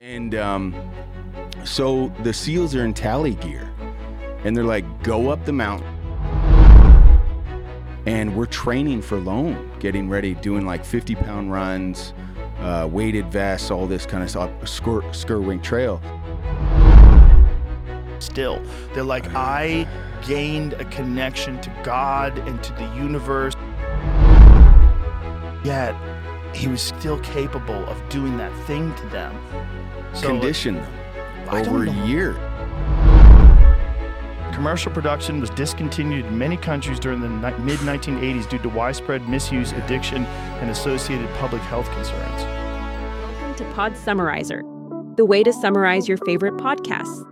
And so the SEALs are in tally gear, and they're like, go up the mountain. And we're training for Lone, getting ready, doing like 50-pound runs, weighted vests, all this kind of stuff, Skirwing Trail. Still, they're like, I gained a connection to God and to the universe. Yet, he was still capable of doing that thing to them. So, Condition them over a year. Commercial production was discontinued in many countries during the mid-1980s due to widespread misuse, addiction, and associated public health concerns. Welcome to Pod Summarizer, the way to summarize your favorite podcasts.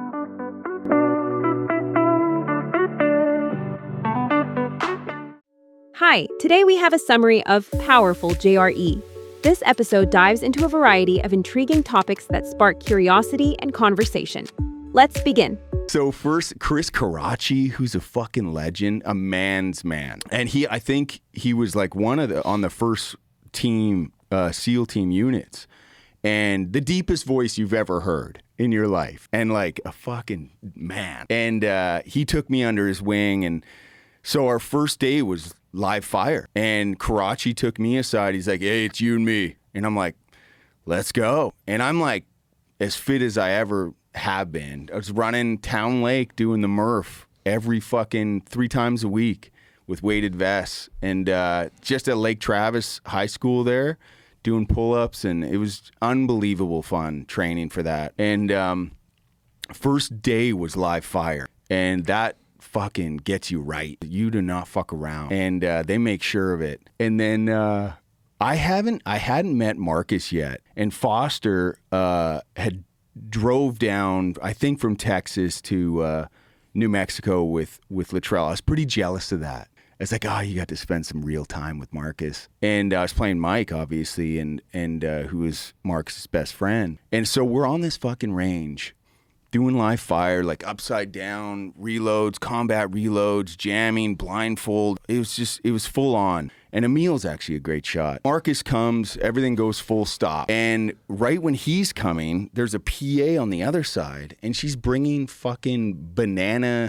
Hi, today we have a summary of Powerful JRE. This episode dives into a variety of intriguing topics that spark curiosity and conversation. Let's begin. So first, Chris Karachi, who's a fucking legend, a man's man. And I think he was like on the first team, SEAL team units. And the deepest voice you've ever heard in your life. And like a fucking man. And he took me under his wing. And so our first day was live fire. And Karachi took me aside. He's like, hey, it's you and me. And I'm like, let's go. And I'm like as fit as I ever have been. I was running Town Lake doing the Murph every fucking 3 times a week with weighted vests. And just at Lake Travis High School there doing pull-ups. And it was unbelievable fun training for that. And first day was live fire. And that fucking gets you right. You do not fuck around. And they make sure of it. And then I hadn't met Marcus yet. And Foster had drove down, I think from Texas to New Mexico with Latrell. I was pretty jealous of that. I was like, you got to spend some real time with Marcus. And I was playing Mike, obviously, and who was Marcus's best friend. And so we're on this fucking range doing live fire, like upside down reloads, combat reloads, jamming, blindfold. It was full on. And Emil's actually a great shot. Marcus comes, everything goes full stop. And right when he's coming, there's a PA on the other side, and she's bringing fucking banana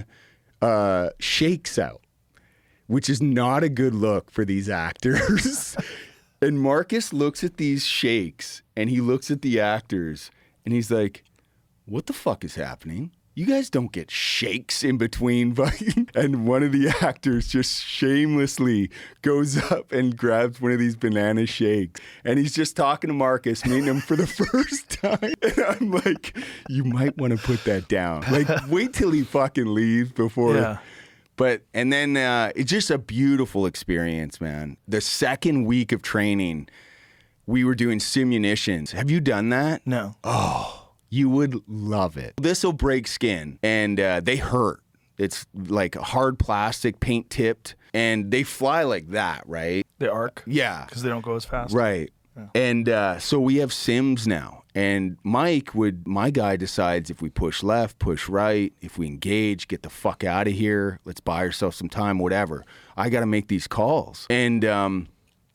shakes out, which is not a good look for these actors. And Marcus looks at these shakes, and he looks at the actors, and he's like, what the fuck is happening? You guys don't get shakes in between. And one of the actors just shamelessly goes up and grabs one of these banana shakes. And he's just talking to Marcus, meeting him for the first time. And I'm like, you might want to put that down. Like, wait till he fucking leaves before. Yeah. And then it's just a beautiful experience, man. The second week of training, we were doing simunitions. Have you done that? No. Oh. You would love it. This will break skin, and they hurt. It's like hard plastic, paint tipped, and they fly like that, right? They arc? Yeah. Because they don't go as fast? Right. Yeah. And so we have sims now. And my guy decides if we push left, push right, if we engage, get the fuck out of here, let's buy ourselves some time, whatever. I got to make these calls. And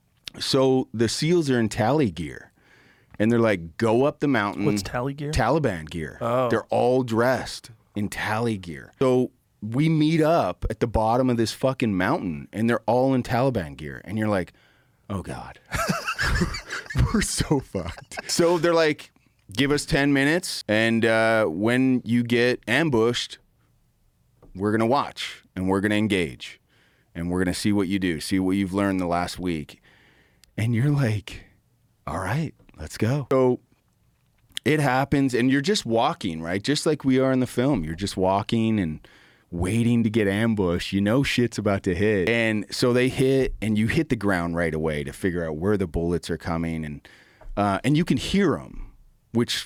so the SEALs are in tally gear. And they're like, go up the mountain. What's tally gear? Taliban gear. Oh. They're all dressed in tally gear. So we meet up at the bottom of this fucking mountain, and they're all in Taliban gear. And you're like, oh, God. We're so fucked. So they're like, give us 10 minutes, and when you get ambushed, we're going to watch, and we're going to engage, and we're going to see what you do, see what you've learned the last week. And you're like, all right. Let's go. So it happens, and you're just walking, right? Just like we are in the film. You're just walking and waiting to get ambushed. You know shit's about to hit. And so they hit, and you hit the ground right away to figure out where the bullets are coming. And you can hear them, which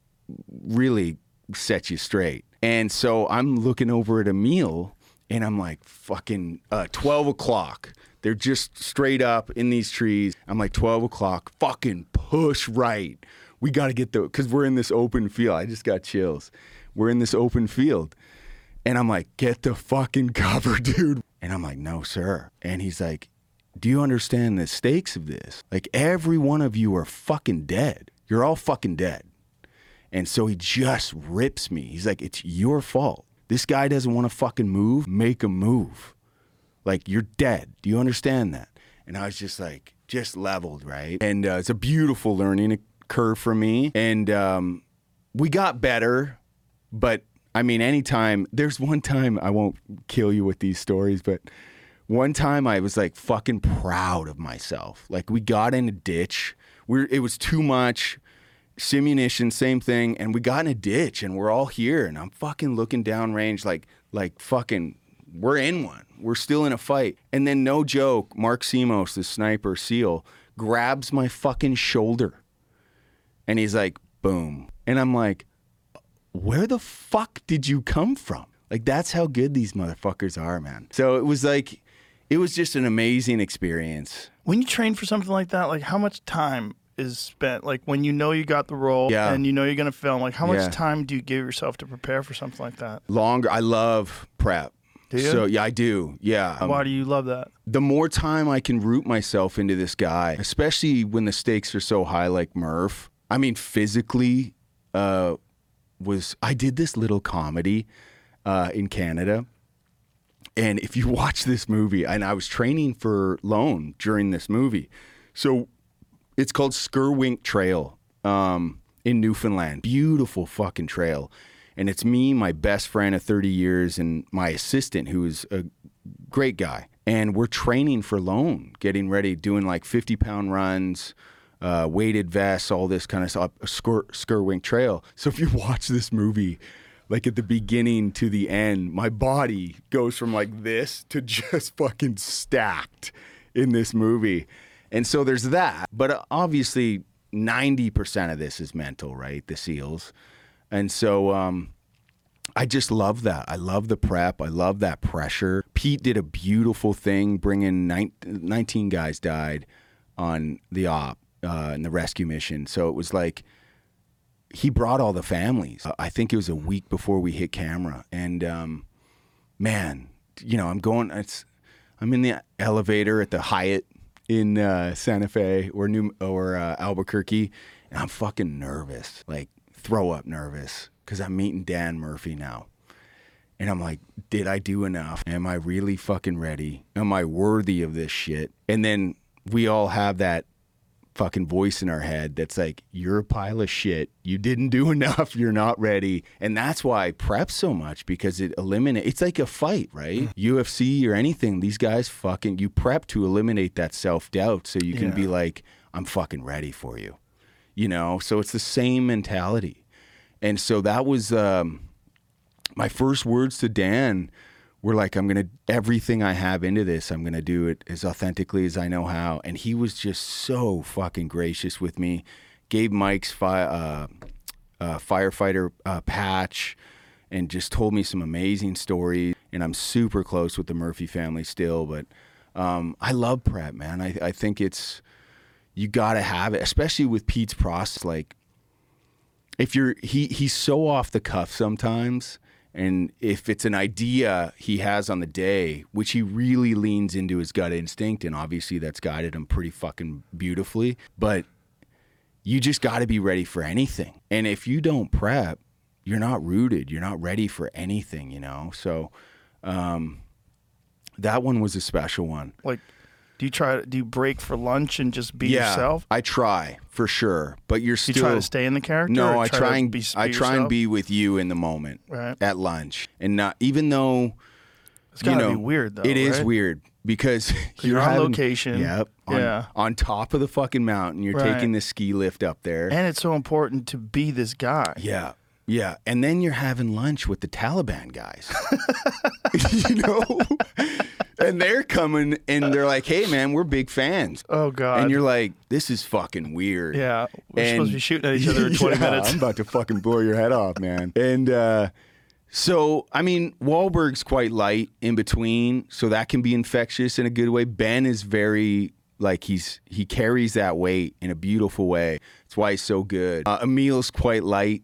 really sets you straight. And so I'm looking over at Emil, and I'm like, fucking 12 o'clock. They're just straight up in these trees. I'm like, 12 o'clock, fucking push right. We got to get because we're in this open field. I just got chills. We're in this open field. And I'm like, get the fucking cover, dude. And I'm like, no, sir. And he's like, do you understand the stakes of this? Like, every one of you are fucking dead. You're all fucking dead. And so he just rips me. He's like, it's your fault. This guy doesn't want to fucking move. Make him move. Like, you're dead. Do you understand that? And I was just like, just leveled, right? And it's a beautiful learning curve for me. And we got better, but I mean, anytime, there's one time, I won't kill you with these stories, but one time I was like fucking proud of myself. Like, we got in a ditch. It was too much. Simunition, same thing. And we got in a ditch and we're all here. And I'm fucking looking downrange like fucking, we're in one. We're still in a fight. And then, no joke, Mark Simos, the sniper SEAL, grabs my fucking shoulder. And he's like, boom. And I'm like, where the fuck did you come from? Like, that's how good these motherfuckers are, man. So it was like, it was just an amazing experience. When you train for something like that, like, how much time is spent? Like, when you know you got the role and you know you're going to film, like, how much time do you give yourself to prepare for something like that? Longer. I love prep. Do you? So, yeah, I do. Yeah. Why do you love that? The more time I can root myself into this guy, especially when the stakes are so high like Murph. I mean, physically, I did this little comedy in Canada. And if you watch this movie, and I was training for Lone during this movie. So it's called Skirwink Trail in Newfoundland. Beautiful fucking trail. And it's me, my best friend of 30 years, and my assistant, who is a great guy. And we're training for Lone, getting ready, doing like 50-pound runs, weighted vests, all this kind of stuff, Skirwink Trail. So if you watch this movie, like at the beginning to the end, my body goes from like this to just fucking stacked in this movie. And so there's that. But obviously 90% of this is mental, right? The SEALs. And so I just love that. I love the prep. I love that pressure. Pete did a beautiful thing, bringing 19 guys died on the op in the rescue mission. So it was like, he brought all the families. I think it was a week before we hit camera. And man, you know, I'm in the elevator at the Hyatt in Santa Fe or Albuquerque, and I'm fucking nervous, like throw up nervous, because I'm meeting Dan Murphy now. And I'm like, did I do enough? Am I really fucking ready? Am I worthy of this shit? And then we all have that fucking voice in our head that's like, you're a pile of shit. You didn't do enough. You're not ready. And that's why I prep so much, because it's like a fight, right? UFC or anything, these guys you prep to eliminate that self-doubt so you can be like, I'm fucking ready for you. You know? So it's the same mentality. And so that was my first words to Dan were like, everything I have into this, I'm going to do it as authentically as I know how. And he was just so fucking gracious with me. Gave Mike's firefighter patch and just told me some amazing stories. And I'm super close with the Murphy family still. But I love prep, man. I think you got to have it, especially with Pete's process. Like, he's so off the cuff sometimes. And if it's an idea he has on the day, which he really leans into his gut instinct, and obviously that's guided him pretty fucking beautifully, but you just got to be ready for anything. And if you don't prep, you're not rooted. You're not ready for anything, you know? So that one was a special one. Like, do you break for lunch and just be yourself? I try for sure, but you're still. You try to stay in the character? No, I try and be with you in the moment at lunch, and not, even though it's gotta be weird though. It is weird because you're on location. Yep. On top of the fucking mountain, you're taking the ski lift up there, and it's so important to be this guy. Yeah. Yeah, and then you're having lunch with the Taliban guys, you know, and they're coming and they're like, "Hey, man, we're big fans." Oh God! And you're like, "This is fucking weird." Yeah, we're supposed to be shooting at each other in 20 minutes. I'm about to fucking blow your head off, man. And so, I mean, Wahlberg's quite light in between, so that can be infectious in a good way. Ben is very like he carries that weight in a beautiful way. That's why he's so good. Emil's quite light.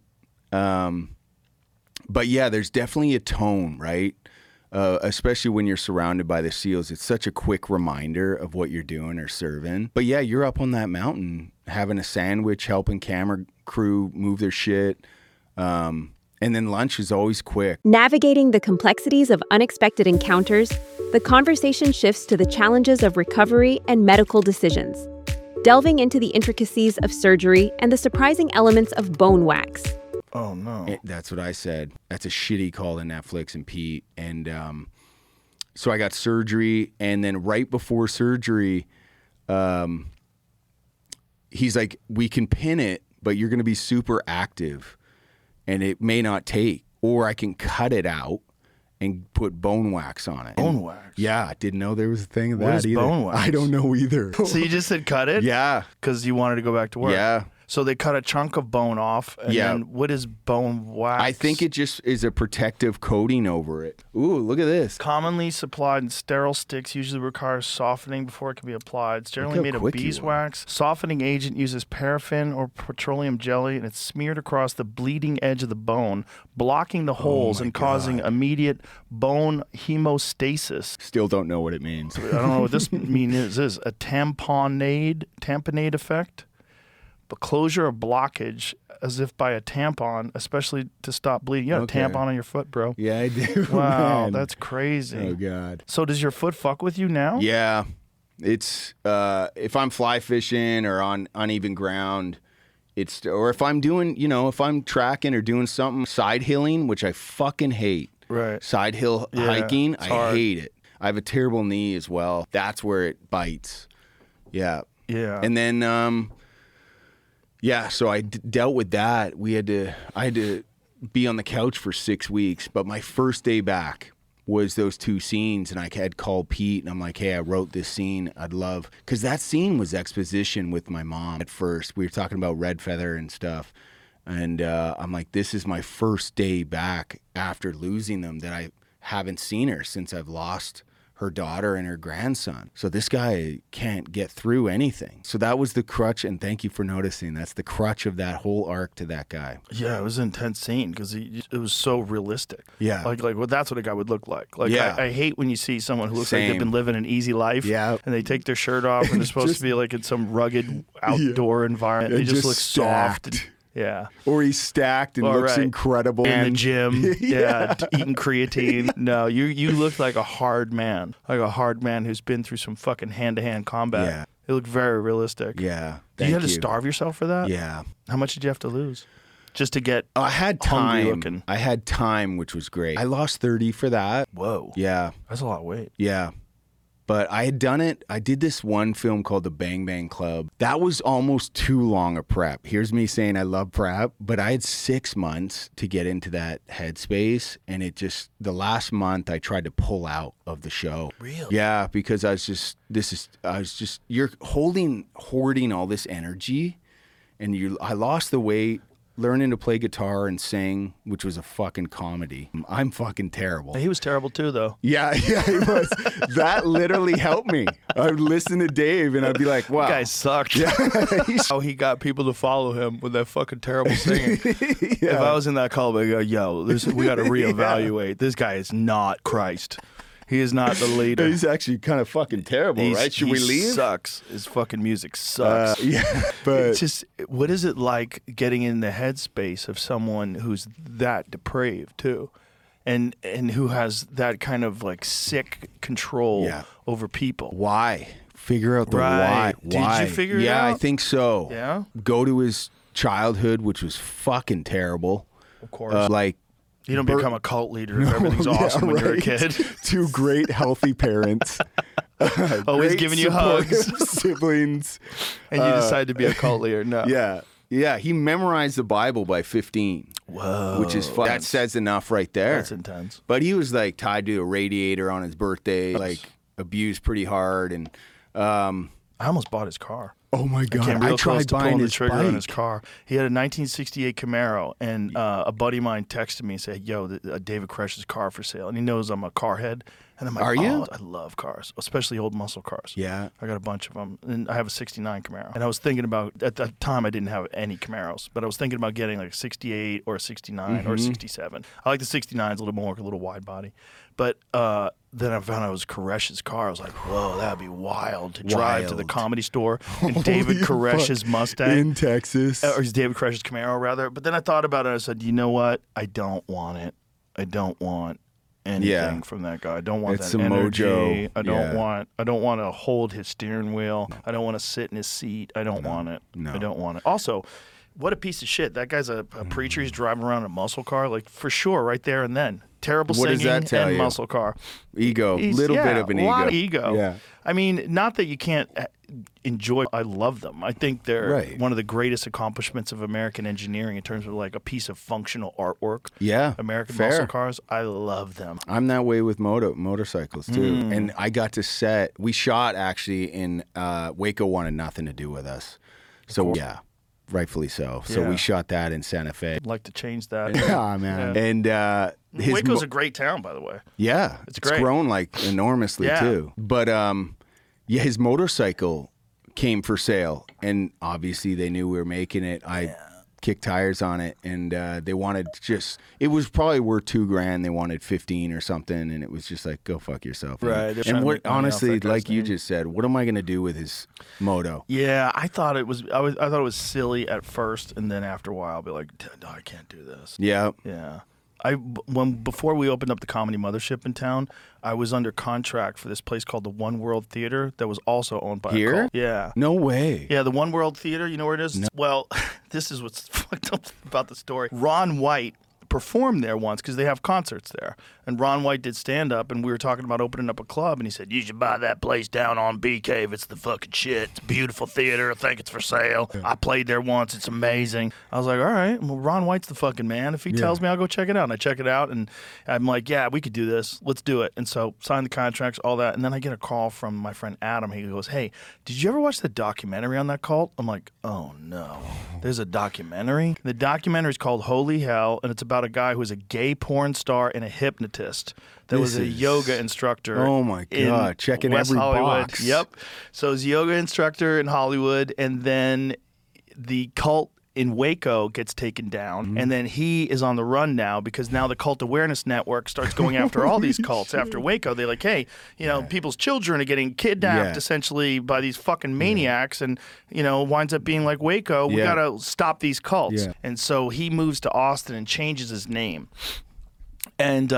But yeah, there's definitely a tone, right? Especially when you're surrounded by the SEALs. It's such a quick reminder of what you're doing or serving. But yeah, you're up on that mountain having a sandwich, helping camera crew move their shit, And then lunch is always quick. Navigating the complexities of unexpected encounters, the conversation shifts to the challenges of recovery and medical decisions, delving into the intricacies of surgery and the surprising elements of bone wax. Oh, no. That's what I said. That's a shitty call to Netflix and Pete. And so I got surgery, and then right before surgery, he's like, we can pin it, but you're going to be super active, and it may not take. Or I can cut it out and put bone wax on it. Bone wax? Yeah, I didn't know there was a thing of What that is either. bone wax? I don't know either. So you just said cut it? Yeah. Because you wanted to go back to work? Yeah. So they cut a chunk of bone off, and Yeah. then what is bone wax? I think it just is a protective coating over it. Ooh, look at this. Commonly supplied in sterile sticks, usually requires softening before it can be applied. It's generally how made of quick you beeswax. Softening agent uses paraffin or petroleum jelly, and it's smeared across the bleeding edge of the bone, blocking the holes my and causing immediate bone hemostasis. Still don't know what it means. I don't know what this means. Is this a tamponade effect? But closure of blockage as if by a tampon, especially to stop bleeding. You got Okay. a tampon on your foot, bro. Yeah, I do. Wow, man. that's crazy. Oh God. So does your foot fuck with you now? Yeah, it's if I'm fly fishing or on uneven ground, or if I'm doing, if I'm tracking or doing something side hilling, which I fucking hate. Right. Side hill Yeah, hiking, it's I hard. hate it. I have a terrible knee as well. That's where it bites. Yeah. Yeah. And then yeah, so I dealt with that. I had to be on the couch for 6 weeks, but my first day back was those 2 scenes, and I had called Pete, and I'm like, hey, I wrote this scene. I'd love, because that scene was exposition with my mom at first. We were talking about Red Feather and stuff, and I'm like, this is my first day back after losing them, that I haven't seen her since I've lost her daughter and her grandson. So this guy can't get through anything. So that was the crutch, and thank you for noticing. That's the crutch of that whole arc to that guy. Yeah, it was an intense scene because it was so realistic. Yeah. Like well, that's what a guy would look like. Like, Yeah. I hate when you see someone who looks like they've Same. been living an easy life. Yeah. And they take their shirt off and they're supposed to be like in some rugged outdoor environment. They And just just look soft. stacked. Yeah. Or he's stacked and All looks right. incredible. In the and gym, eating creatine. No, you look like a hard man who's been through some fucking hand-to-hand combat. Yeah. It looked very realistic. Yeah. You had to starve yourself for that? Yeah. How much did you have to lose? Just to get I had hungry time. looking. I had time, which was great. I lost 30 for that. Whoa. Yeah. That's a lot of weight. Yeah. But I had done it. I did this one film called The Bang Bang Club. That was almost too long a prep. Here's me saying I love prep, but I had 6 months to get into that headspace. And the last month I tried to pull out of the show. Really? Yeah, because you're hoarding all this energy, and I lost the weight. Learning to play guitar and sing, which was a fucking comedy. I'm fucking terrible. He was terrible too, though. Yeah, he was. That literally helped me. I would listen to Dave and I'd be like, wow. That guy sucked. How he got people to follow him with that fucking terrible singing. If I was in that call, I'd go, yo, we got to reevaluate. This guy is not Christ. He is not the leader. He's actually kind of fucking terrible, right? Should we leave? He sucks. His fucking music sucks. Yeah, but It's just, what is it like getting in the headspace of someone who's that depraved too, and who has that kind of like sick control Yeah. over people? why? Figure out the Right. why. Did Why? you figure it Yeah, I out? think so. Yeah? Go to his childhood, which was fucking terrible. Of course. Like, You don't become a cult leader if everything's Yeah, awesome when you're a right. kid. 2 great, healthy parents. Always Great giving you supportive hugs. siblings. And you decide to be a cult leader. No. Yeah. Yeah. He memorized the Bible by 15. Whoa. Which is fun. That says enough right there. That's intense. But he was like tied to a radiator on his birthday, like abused pretty hard. And I almost bought his car. oh my Came God, real I close tried to buying pulling the his trigger bike. on his car. He had a 1968 Camaro, and a buddy of mine texted me and said, yo, David Koresh' car for sale. And he knows I'm a car head. And I'm like, Are you? I love cars, especially old muscle cars. Yeah. I got a bunch of them. And I have a 69 Camaro. And I was thinking about, at that time, I didn't have any Camaros, but I was thinking about getting like a 68 or a 69 or a 67. I like the 69s a little more, a little wide body. But then I found out it was Koresh's car. I was like, whoa, that'd be wild to drive to the Comedy Store in David Koresh's Mustang. In Texas. Or David Koresh's Camaro, rather. But then I thought about it. I said, you know what? I don't want it. I don't want anything from that guy. I don't want It's that some energy. mojo. I don't want to hold his steering wheel. I don't want to sit in his seat. I don't want it. No. I don't want it. Also, what a piece of shit. That guy's a preacher. He's driving around in a muscle car, like for sure, right there and then. Terrible What does singing that tell and you? muscle car. Ego. Little bit of an a ego. lot of ego. Yeah. I mean, not that you can't enjoy. I love them. I think they're one of the greatest accomplishments of American engineering in terms of like a piece of functional artwork. Yeah. American fair. muscle cars. I love them. I'm that way with motorcycles too. And I got to set. We shot actually in Waco wanted nothing to do with us. So yeah, rightfully so. So Yeah. we shot that in Santa Fe. I'd like to change that. Yeah, man. Yeah. And Waco's a great town, by the way. yeah, It's great. grown like enormously Yeah. too. But yeah, his motorcycle came for sale, and obviously they knew we were making it. I kicked tires on it, and they wanted just. It was probably worth $2,000. They wanted 15 or something, and it was just like, go fuck yourself. Right, they're trying And to what, make money off honestly, that guy's like you name. just said, what am I gonna do with his moto? Yeah, I thought it was. I thought it was silly at first, and then after a while, I'll be like, no, I can't do this. Yeah. Yeah. Before we opened up the Comedy Mothership in town, I was under contract for this place called the One World Theater that was also owned by Here? a cult. Yeah. No way. Yeah, the One World Theater, you know where it is? Well, this is what's fucked up about the story. Ron White performed there once because they have concerts there. And Ron White did stand-up, and we were talking about opening up a club, and he said, you should buy that place down on Bee Cave. It's the fucking shit. It's a beautiful theater. I think it's for sale. I played there once. It's amazing. I was like, all right, well, Ron White's the fucking man. If he tells me, I'll go check it out. And I check it out, and I'm like, yeah, we could do this. Let's do it. And so signed the contracts, all that. And then I get a call from my friend Adam. He goes, hey, did you ever watch the documentary on that cult? I'm like, oh, no. There's a documentary? The documentary is called Holy Hell, and it's about a guy who's a gay porn star and a hypnotist that was a yoga instructor. Oh my God, checking West every Hollywood. box. Yep. So he's a yoga instructor in Hollywood, and then the cult in Waco gets taken down, and then he is on the run now because now the Cult Awareness Network starts going after all these cults after Waco. They're like, hey, you know, people's children are getting kidnapped essentially by these fucking maniacs, and, you know, winds up being like Waco. We got to stop these cults. Yeah. And so he moves to Austin and changes his name. And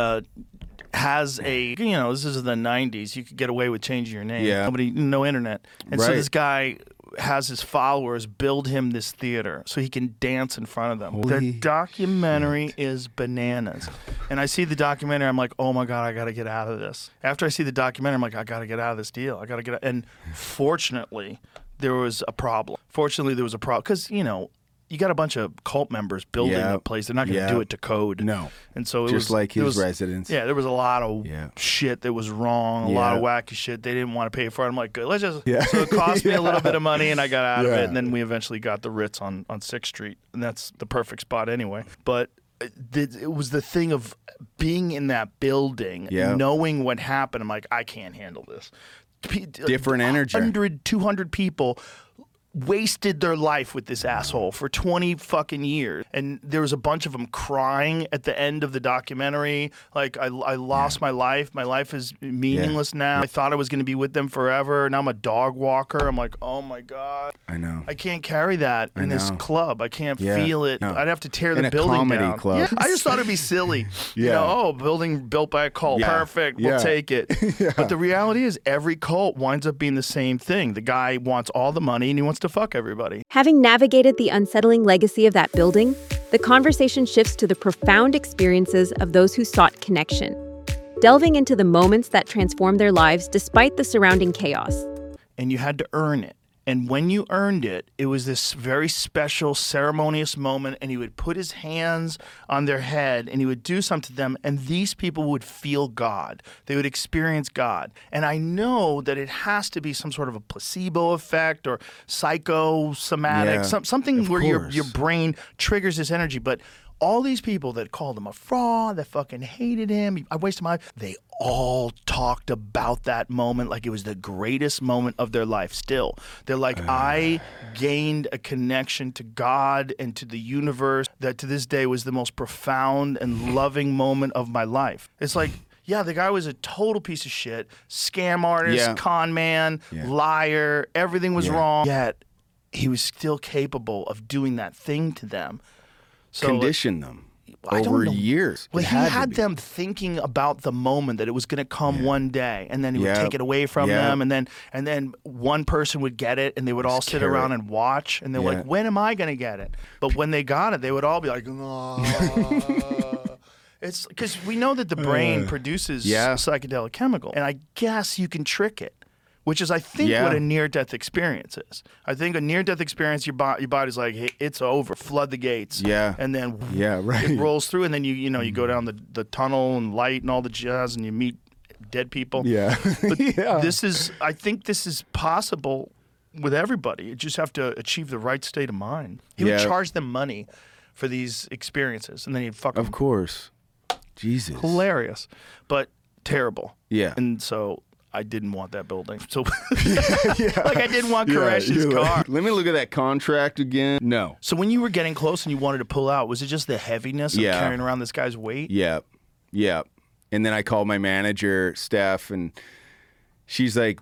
has a, you know, this is the 90s. You could get away with changing your name. Yeah. No internet. And so Right. this guy has his followers build him this theater so he can dance in front of them. Holy Their documentary is bananas. And I see the documentary, I'm like, oh my God, I got to get out of this. After I see the documentary, I'm like, I got to get out of this deal. I got to get out. And fortunately, there was a problem. Because, you know, you got a bunch of cult members building a place. They're not going to do it to code. No. And so it Just was like his it was, residence. Yeah, there was a lot of shit that was wrong, a lot of wacky shit. They didn't want to pay for it. I'm like, good, let's just. So it cost me a little bit of money, and I got out of it. And then we eventually got the Ritz on 6th Street, and that's the perfect spot anyway. But it was the thing of being in that building, knowing what happened. I'm like, I can't handle this. Different energy. 100, 200 people wasted their life with this asshole for 20 fucking years. And there was a bunch of them crying at the end of the documentary. Like, I lost my life. My life is meaningless now. I thought I was going to be with them forever. Now I'm a dog walker. I'm like, oh my God. I know. I can't carry that in this club. I can't feel it. No. I'd have to tear In the a building comedy down. club. Yeah, I just thought it'd be silly. You know, building built by a cult. Yeah. Perfect. We'll take it. But the reality is every cult winds up being the same thing. The guy wants all the money and he wants to fuck everybody. Having navigated the unsettling legacy of that building, the conversation shifts to the profound experiences of those who sought connection, delving into the moments that transformed their lives despite the surrounding chaos. And you had to earn it. And when you earned it, it was this very special, ceremonious moment, and he would put his hands on their head, and he would do something to them, and these people would feel God. They would experience God. And I know that it has to be some sort of a placebo effect or psychosomatic, something where your brain triggers this energy. But all these people that called him a fraud, that fucking hated him, I wasted my life, they all talked about that moment like it was the greatest moment of their life still. They're like, I gained a connection to God and to the universe that to this day was the most profound and loving moment of my life. It's like, yeah, the guy was a total piece of shit, scam artist, con man, liar, everything was wrong, yet he was still capable of doing that thing to them. So, condition them over years. Well, he had them thinking about the moment that it was going to come one day, and then he would take it away from them, and then one person would get it, and they would all sit around and watch, and they're like, when am I going to get it? But when they got it, they would all be like, it's because we know that the brain produces psychedelic chemical, and I guess you can trick it, which is, I think, what a near-death experience is. I think a near-death experience, your body's like, hey, it's over, flood the gates, and then it rolls through, and then you go down the tunnel and light and all the jazz, and you meet dead people. But I think this is possible with everybody. You just have to achieve the right state of mind. He would charge them money for these experiences, and then he'd fuck them. Of course. Jesus. Hilarious, but terrible. Yeah. And so I didn't want that building. So like I didn't want Koresh's car. Let me look at that contract again. No. So when you were getting close and you wanted to pull out, was it just the heaviness of carrying around this guy's weight? Yeah. Yeah. And then I called my manager, Steph, and she's like,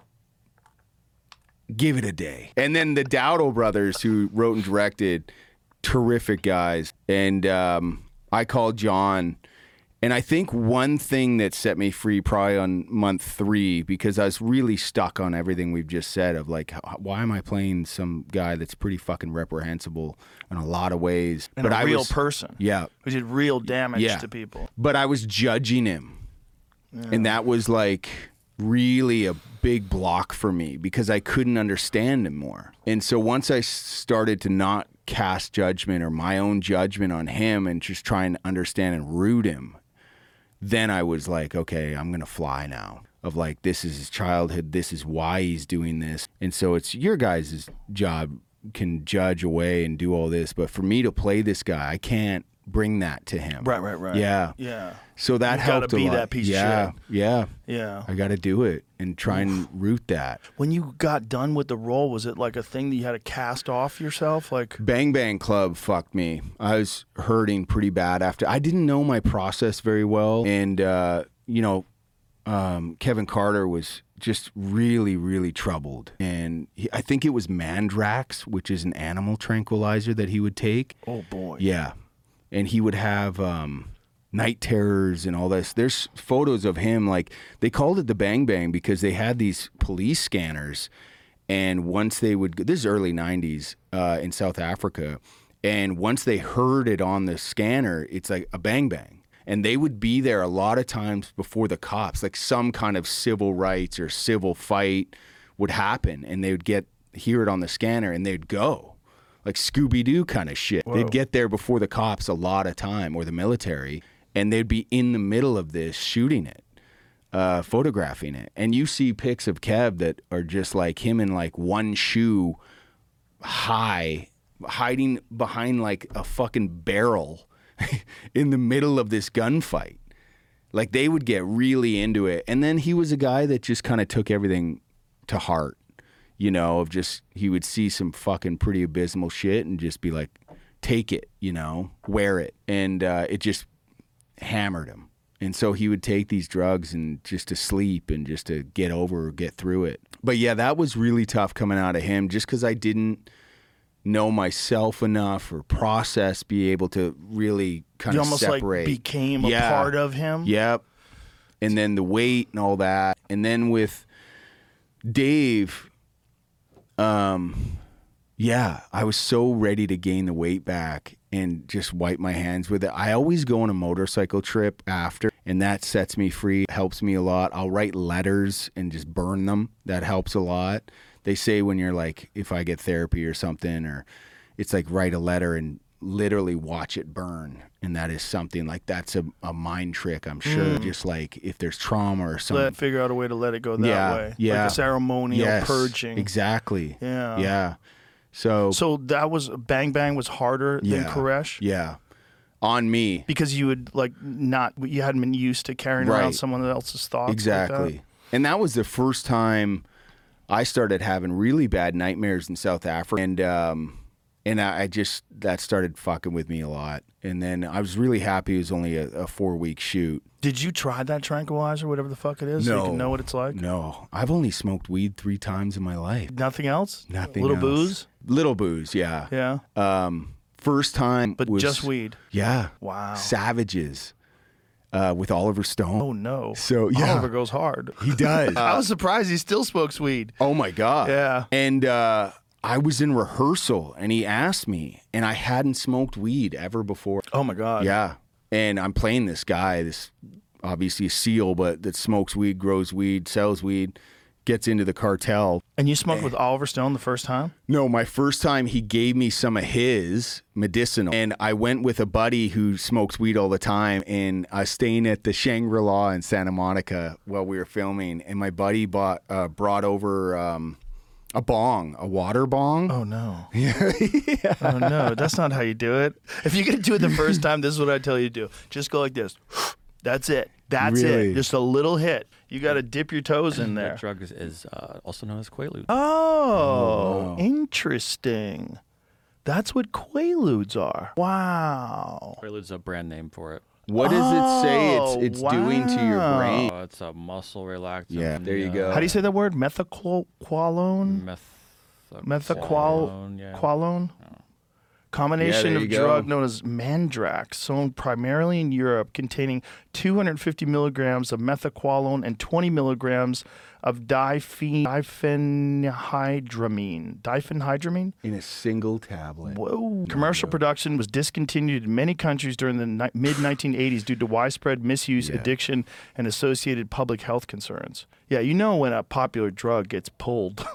give it a day. And then the Dowdle brothers, who wrote and directed, terrific guys. And I called John. And I think one thing that set me free probably on month 3, because I was really stuck on everything we've just said of like, why am I playing some guy that's pretty fucking reprehensible in a lot of ways? And a real person. Yeah. Who did real damage to people. But I was judging him. Yeah. And that was like really a big block for me because I couldn't understand him more. And so once I started to not cast judgment or my own judgment on him and just try and understand and root him, then I was like, okay, I'm going to fly now. Of like, this is his childhood. This is why he's doing this. And so it's your guys' job can judge away and do all this. But for me to play this guy, I can't bring that to him. Right. Yeah. Yeah. So that helped a lot. You gotta be that piece of shit. Yeah. I got to do it and try and root that. When you got done with the role, was it like a thing that you had to cast off yourself? Like Bang Bang Club fucked me. I was hurting pretty bad after. I didn't know my process very well. And, Kevin Carter was just really, really troubled. And I think it was Mandrax, which is an animal tranquilizer that he would take. Oh, boy. Yeah. And he would have night terrors and all this. There's photos of him, like, they called it the Bang Bang because they had these police scanners. And once they would, this is early 90s in South Africa. And once they heard it on the scanner, it's like a bang bang. And they would be there a lot of times before the cops, like some kind of civil rights or civil fight would happen. And they would hear it on the scanner and they'd go. Like Scooby-Doo kind of shit. Whoa. They'd get there before the cops a lot of time, or the military, and they'd be in the middle of this shooting it, photographing it. And you see pics of Kev that are just like him in like one shoe high, hiding behind like a fucking barrel in the middle of this gunfight. Like they would get really into it. And then he was a guy that just kind of took everything to heart. You know, of just, he would see some fucking pretty abysmal shit and just be like, take it, wear it. And it just hammered him. And so he would take these drugs and just to sleep and just to get over or get through it. But yeah, that was really tough coming out of him just because I didn't know myself enough or be able to really kind of separate. You almost like became a part of him? Yep. And then the weight and all that. And then with Dave... I was so ready to gain the weight back and just wipe my hands with it. I always go on a motorcycle trip after, and that sets me free, helps me a lot. I'll write letters and just burn them. That helps a lot. They say when you're like, if I get therapy or something, or it's like write a letter and literally watch it burn. And that is something like, that's a mind trick, I'm sure. Just like if there's trauma or something. Figure out a way to let it go that way. Yeah. Like a ceremonial purging. Exactly. Yeah. So that was, Bang Bang was harder than Koresh? Yeah. on me. Because you would you hadn't been used to carrying around someone else's thoughts. Exactly. Like and that was the first time I started having really bad nightmares in South Africa. And I just, that started fucking with me a lot. And then I was really happy it was only a 4-week shoot. Did you try that tranquilizer, whatever the fuck it is, so you can know what it's like? No. I've only smoked weed 3 times in my life. Nothing else? Nothing Little else. booze? Little booze, yeah. Yeah. First time But was, just weed? Yeah. Wow. Savages with Oliver Stone. Oh, no. So, yeah. Oliver goes hard. He does. I was surprised he still smokes weed. Oh, my God. Yeah. And I was in rehearsal, and he asked me, and I hadn't smoked weed ever before. Oh, my God. Yeah. And I'm playing this guy, this obviously a SEAL, but that smokes weed, grows weed, sells weed, gets into the cartel. And you smoked with Oliver Stone the first time? No, my first time he gave me some of his medicinal. And I went with a buddy who smokes weed all the time. And I was staying at the Shangri-La in Santa Monica while we were filming. And my buddy brought over a bong, a water bong. Oh, no. Yeah. Oh, no. That's not how you do it. If you're going to do it the first time, this is what I tell you to do. Just go like this. That's it. That's Really? it. Just a little hit. You got to dip your toes in there. That drug is also known as Quaaludes. Oh, wow. interesting. That's what Quaaludes are. Wow. Quaaludes is a brand name for it. What does it say it's doing to your wow. brain? Oh, it's a muscle relaxant. Yeah, there you go. How do you say that word? Methaqualone? Methaqualone, yeah. Qualone? Combination there of you go. drug known as Mandrax, sold primarily in Europe, containing 250 milligrams of methaqualone and 20 milligrams of diphenhydramine. Diphenhydramine? In a single tablet. Whoa. Commercial production was discontinued in many countries during the mid-1980s due to widespread misuse, addiction, and associated public health concerns. Yeah, you know when a popular drug gets pulled.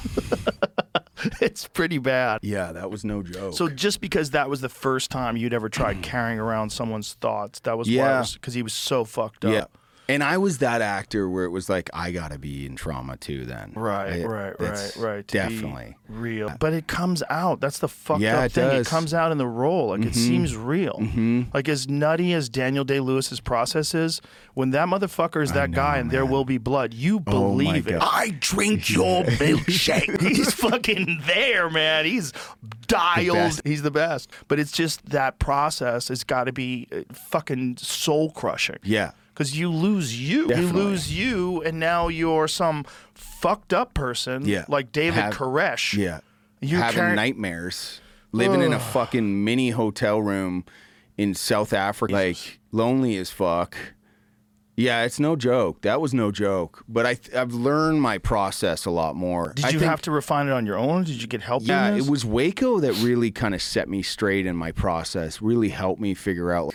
It's pretty bad. Yeah, that was no joke. So just because that was the first time you'd ever tried carrying around someone's thoughts, that was why, because he was so fucked up. Yeah. And I was that actor where it was like, I got to be in trauma too then. Right. To Definitely. be real. But it comes out. That's the fucked Yeah, up it thing. does. It comes out in the role. Like, it seems real. Like, as nutty as Daniel Day-Lewis's process is, when that motherfucker is that guy and There Will Be Blood, you believe it. God. I drink your milkshake. He's fucking there, man. He's dialed. best. He's the best. But it's just that process has got to be fucking soul-crushing. Yeah. Because you lose you. Definitely. You lose you, and now you're some fucked up person like David Koresh. Yeah. You're having nightmares, living in a fucking mini hotel room in South Africa, like lonely as fuck. Yeah, it's no joke. That was no joke. But I've learned my process a lot more. Did you have to refine it on your own? Did you get help? Yeah, in this? it was Waco that really kind of set me straight in my process, really helped me figure out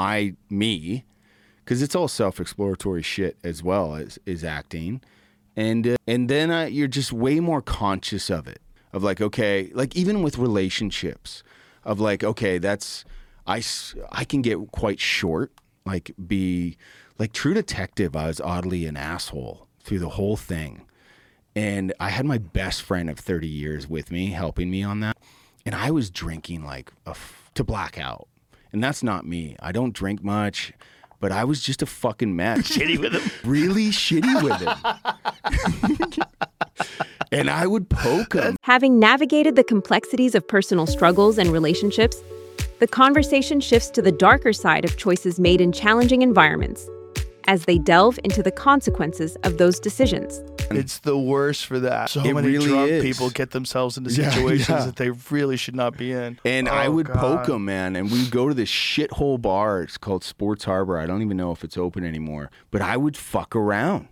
me. Because it's all self-exploratory shit as well as acting, and then you're just way more conscious of it. Of like, okay, like even with relationships, of like, okay, I can get quite short. Like be like True Detective. I was oddly an asshole through the whole thing, and I had my best friend of 30 years with me, helping me on that, and I was drinking like to black out, and that's not me. I don't drink much. But I was just a fucking mess. Shitty with him? Really shitty with him. And I would poke him. Having navigated the complexities of personal struggles and relationships, the conversation shifts to the darker side of choices made in challenging environments as they delve into the consequences of those decisions. It's the worst for that. So It many really drunk is. people get themselves into situations that they really should not be in. And I would poke him, man. And we'd go to this shithole bar. It's called Sports Harbor. I don't even know if it's open anymore. But I would fuck around.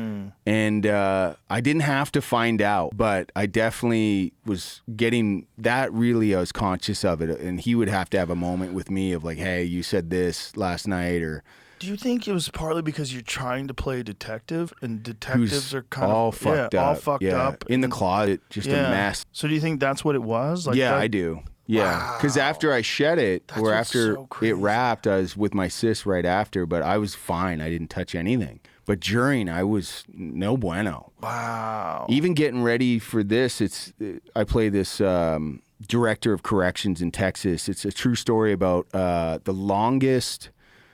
And I didn't have to find out. But I definitely was getting that really, I was conscious of it. And he would have to have a moment with me of like, hey, you said this last night, or... Do you think it was partly because you're trying to play a detective, and detectives Who's are kind all of fucked up. all fucked up in the closet, just a mess. So do you think that's what it was? Like Yeah, I do. Yeah, because after I shed it, That's or what's after so crazy. it wrapped, I was with my sis right after, but I was fine. I didn't touch anything. But during, I was no bueno. Wow. Even getting ready for this, I play this director of corrections in Texas. It's a true story about the longest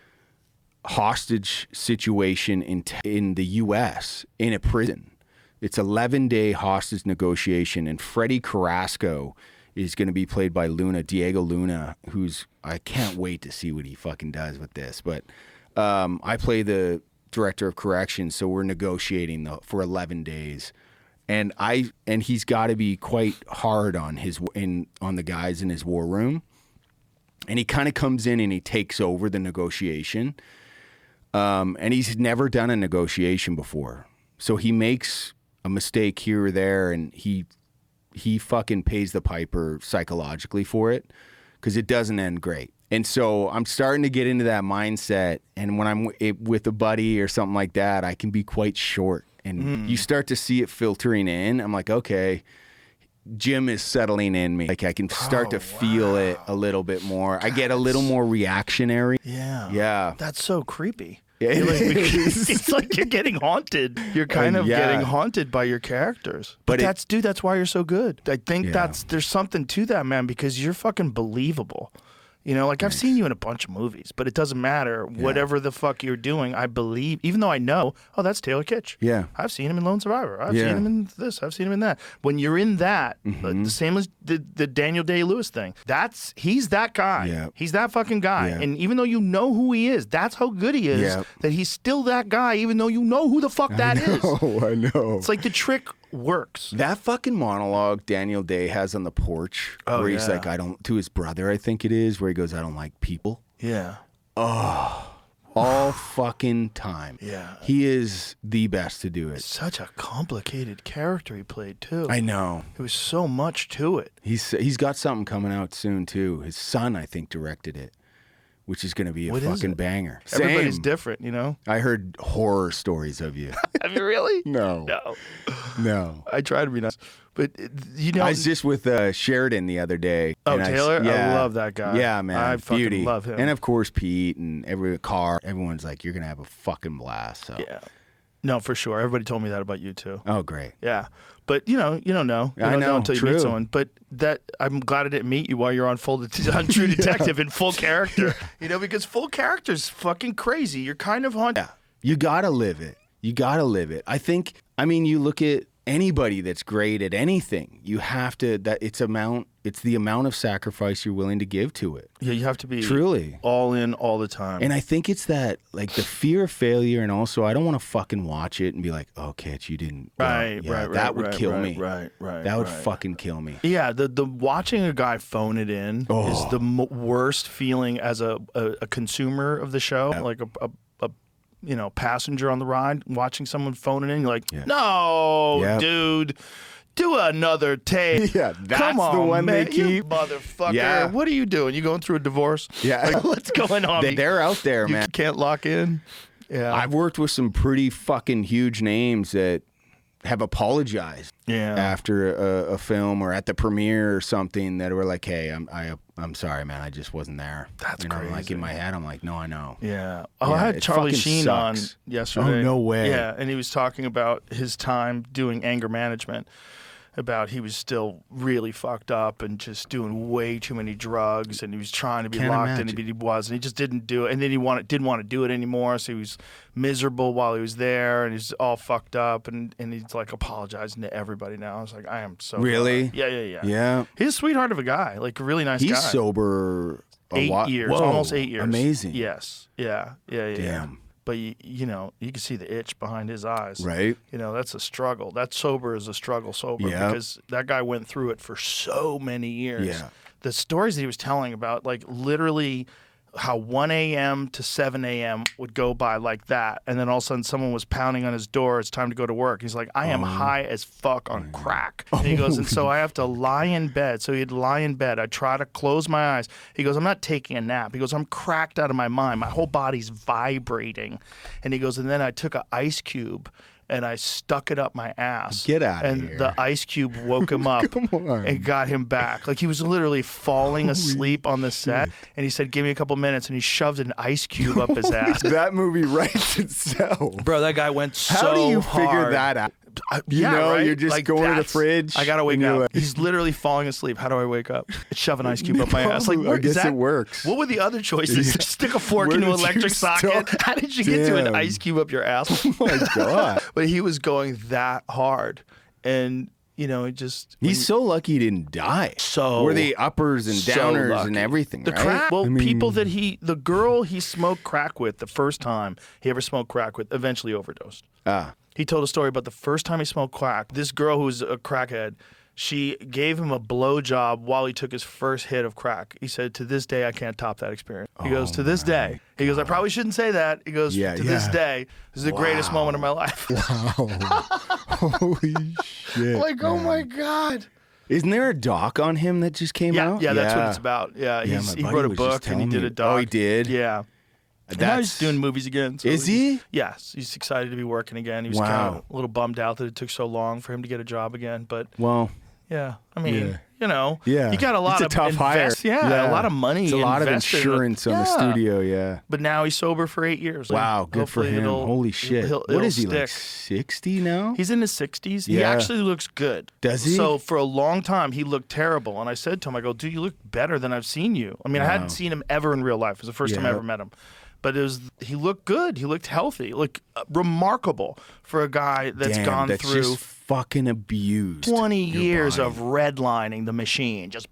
hostage situation in the U.S. in a prison. It's 11-day hostage negotiation, and Freddie Carrasco is going to be played by Diego Luna, who's, I can't wait to see what he fucking does with this. But I play the director of corrections, so we're negotiating for 11 days. And he's got to be quite hard on the guys in his war room. And he kind of comes in and he takes over the negotiation. And he's never done a negotiation before. So he makes a mistake here or there, and he fucking pays the piper psychologically for it, because it doesn't end great. And so I'm starting to get into that mindset, and when I'm with a buddy or something like that, I can be quite short, and you start to see it filtering in. I'm like, okay, Jim is settling in me. Like I can start to feel it a little bit more. I get a little more reactionary. Yeah. That's so creepy. Yeah, it's like you're getting haunted. You're kind of getting haunted by your characters. But that's why you're so good. I think there's something to that, man, because you're fucking believable. You know, like I've seen you in a bunch of movies, but it doesn't matter. Whatever the fuck you're doing, I believe, even though I know, oh, that's Taylor Kitsch. Yeah. I've seen him in Lone Survivor. I've seen him in this. I've seen him in that. When you're in that, the same as the Daniel Day-Lewis thing, he's that guy. Yeah. He's that fucking guy. Yeah. And even though you know who he is, that's how good he is, that he's still that guy, even though you know who the fuck that is. I know. It's like the trick works. That fucking monologue Daniel Day has on the porch, where he's like, to his brother, I think it is, where he goes, I don't like people. Yeah. Oh, all fucking time. Yeah. He is the best to do it. Such a complicated character he played, too. I know. There was so much to it. He's got something coming out soon, too. His son, I think, directed it, which is going to be a fucking banger. Everybody's Same. different, you know? I heard horror stories of you. Have you really? No. I try to be nice. But, you know. I was just with Sheridan the other day. Oh, Taylor? I love that guy. Yeah, man. I fucking Beauty. love him. And, of course, Pete and everyone's like, you're going to have a fucking blast. So. Yeah. No, for sure. Everybody told me that about you, too. Oh, great. Yeah. But, you don't know. You don't know until you meet someone. But I'm glad I didn't meet you while you're on True Detective in full character. You know, because full character's fucking crazy. You're kind of haunted. Yeah. You got to live it. I mean, you look at anybody that's great at anything, you have to, it's the amount of sacrifice you're willing to give to it. Yeah, you have to be truly all in all the time. And I think it's that, like, the fear of failure, and also I don't want to fucking watch it and be like, oh, Kitch, you didn't. Right. That would kill me. Right. That would fucking kill me. Yeah, the watching a guy phone it in is the worst feeling as a consumer of the show, like a passenger on the ride, watching someone phone it in. You're like, no, dude. Do another take. Yeah, that's Come on, the one man, they keep. You motherfucker. Yeah. What are you doing? You going through a divorce? Yeah. Like, what's going on? They're out there, man. You can't lock in. Yeah. I've worked with some pretty fucking huge names that have apologized after a film or at the premiere or something, that were like, hey, I'm sorry, man. I just wasn't there. That's crazy. Like, in my head, I'm like, no, I know. Yeah. Oh, I had Charlie Sheen sucks. on yesterday. Oh, no way. Yeah, and he was talking about his time doing anger management, about he was still really fucked up and just doing way too many drugs, and he was trying to be locked in, but he wasn't. He just didn't do it, and then he didn't want to do it anymore, so he was miserable while he was there, and he's all fucked up, and he's like apologizing to everybody now. I was like, I am so really glad. Yeah. He's a sweetheart of a guy, like a really nice guy. He's sober 8 years, Whoa, almost 8 years. Amazing. Yes. Yeah. Damn. But you know, you can see the itch behind his eyes. Right. You know, that's a struggle. That sober is a struggle sober, Yeah. because that guy went through it for so many years. Yeah. The stories that he was telling about, like, literally how 1 a.m. to 7 a.m. would go by like that, and then all of a sudden someone was pounding on his door. It's time to go to work. He's like, I am high as fuck on crack. And he goes, and so I have to lie in bed. So he'd lie in bed. I try to close my eyes. He goes, I'm not taking a nap. He goes, I'm cracked out of my mind. My whole body's vibrating. And he goes, and then I took an ice cube and I stuck it up my ass. Get out of here. And the ice cube woke him up and got him back. Like, he was literally falling asleep on the set. And he said, give me a couple minutes. And he shoved an ice cube up his ass. That movie writes itself. Bro, that guy went so How do you figure hard. that out? right? You're just going to the that's- fridge. I gotta wake and you're up. like- He's literally falling asleep. How do I wake up? Shove an ice cube up my ass. Like, I what, guess is that, it works. What were the other choices? Stick a fork Where into an did you electric socket. start? How did you get to an Damn. ice cube up your ass? Oh my God. But he was going that hard, and it just He's so lucky he didn't die. So- were the uppers and so downers lucky. and everything, The right? crack. Well, I mean, people that the girl he smoked crack with the first time he ever smoked crack with eventually overdosed. He told a story about the first time he smoked crack. This girl who was a crackhead, she gave him a blowjob while he took his first hit of crack. He said, "To this day, I can't top that experience." He goes, "To this day." He goes, "I probably shouldn't say that." He goes, Yeah, "To this yeah. day, this is the greatest moment of my life." Holy shit. Like, oh my God. Isn't there a doc on him that just came out? Yeah, that's what it's about. Yeah, Yeah, he my wrote a buddy was just book and he telling did me. a doc. Oh, he did? Yeah. Now he's That's doing movies again. So Is he? Yes, he's excited to be working again. He was Wow. kind of a little bummed out that it took so long for him to get a job again. But well. yeah, I mean, Yeah. you got a lot It's a of tough hire. Yeah, a lot of money. It's a lot of invested in it. insurance on the Yeah. studio. Yeah. But now he's sober for 8 years. Wow, good for Hopefully him. it'll- Holy shit. It'll What is he, stick. like 60 now? He's in his 60s. He Yeah. actually looks good. Does he? So for a long time, he looked terrible. And I said to him, I go, "Dude, you look better than I've seen you." I mean, I hadn't seen him ever in real life. It was the first time I Yeah. ever met him. But he looked good. He looked healthy. Like remarkable for a guy that's Damn, gone that's through just fucking abused. 20 your years body. of redlining the machine. Just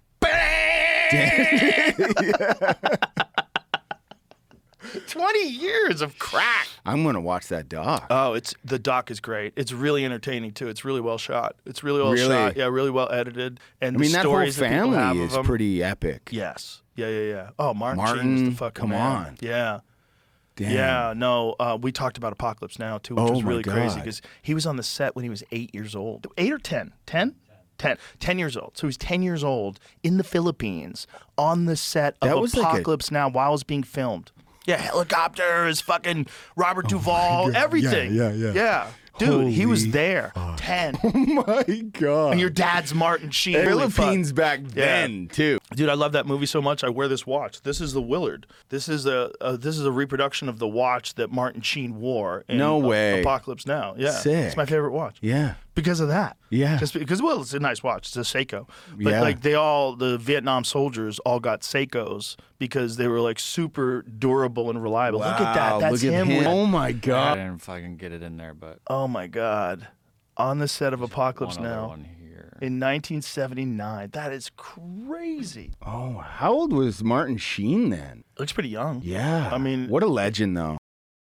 20 years of crack. I'm going to watch that doc. Oh, the doc is great. It's really entertaining too. It's really well shot. It's really well Really? shot. Yeah, really well edited. And I mean, the that whole stories that people have family of is them, pretty epic. Yes. Yeah. Oh, Martin Sheen is Martin, the fucking come man. on. Yeah. Damn. Yeah, no, we talked about Apocalypse Now, too, which Oh, was my really crazy God. because he was on the set when he was 8 years old. 8 or 10? 10? 10 years old. So he's 10 years old in the Philippines on the set of That was like a- Apocalypse Now while it was being filmed. Yeah, helicopters, fucking Robert Duvall, everything. Yeah. Dude, he was Holy there. 10. Oh my God. And your dad's Martin Sheen. Holy fuck. Philippines back then, too. Dude, I love that movie so much. I wear this watch. This is the Willard. This is a reproduction of the watch that Martin Sheen wore in No way. Apocalypse Now. Yeah, Sick. it's my favorite watch. Yeah. Because of that. Yeah. Just because, well, it's a nice watch. It's a Seiko. But Yeah. like the Vietnam soldiers all got Seikos because they were like super durable and reliable. Look at that. Wow, That's look at him. with- Oh my I God. didn't fucking get it in there, but Oh my God. On the set of Apocalypse one other Now one here. in 1979. That is crazy. Oh, how old was Martin Sheen then? Looks pretty young. Yeah. I mean- what a legend, though.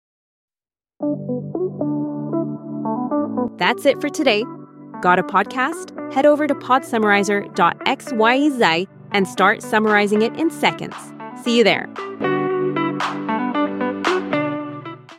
That's it for today. Got a podcast? Head over to podsummarizer.xyz and start summarizing it in seconds. See you there.